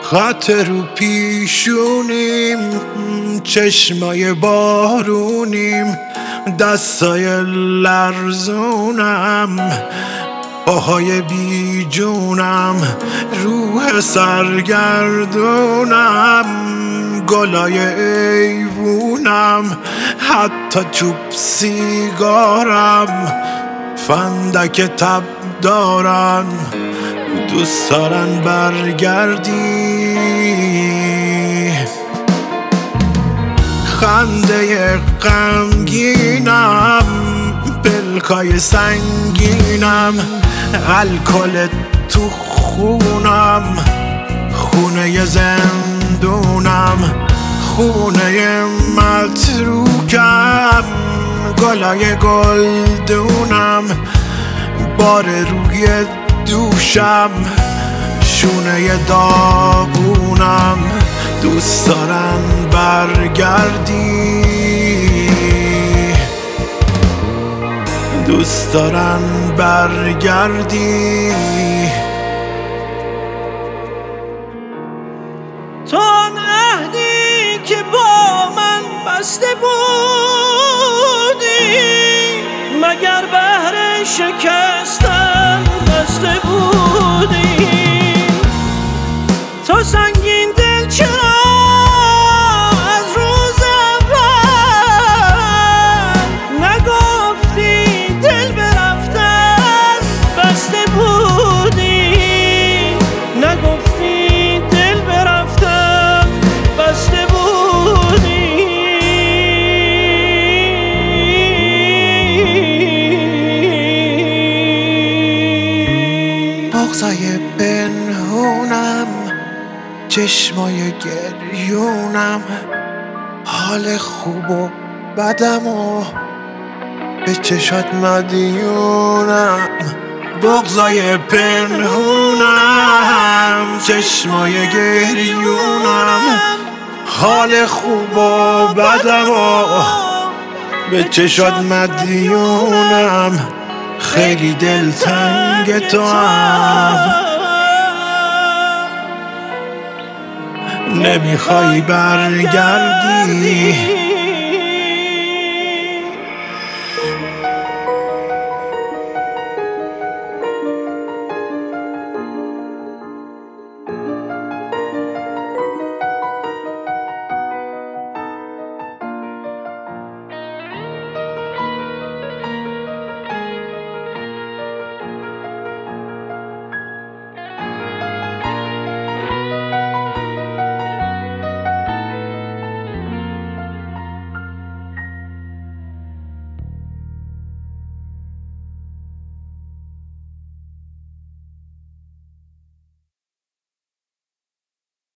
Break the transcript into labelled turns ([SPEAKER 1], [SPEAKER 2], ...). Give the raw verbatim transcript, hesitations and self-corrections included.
[SPEAKER 1] خط رو پیشونیم، چشمای بارونیم، دستای لرزونم، پاهای بی جونم، روح سرگردونم، گلای ایوونم، حتی چوب سیگارم، فندک تب دارن، دوست دارن برگردی. خنده غمگینم، پلکای سنگینم، الکل تو خونم، خونه زندونم، خونه متروکم، گلای گلدونم، بار روی دوشم، شونه داغونم، دوست دارن برگردی، دوست دارن برگردی.
[SPEAKER 2] تو آن عهدی که با من بسته بودی، مگر بهر شکستن بسته بودی؟ تو سنگین دل چرا از روز اول نگفتی دل به رفتن بسته بودی؟ نگفتی دل به رفتن بسته بودی؟
[SPEAKER 1] بغضای پنهونم، چشمای گریونم، حال خوب و بدم و به چشات مدیونم. بغضای پنهونم، چشمای گریونم، حال خوب و بدم و به چشات مدیونم. خیلی دلتنگ تو هم، نمیخوای برگردی.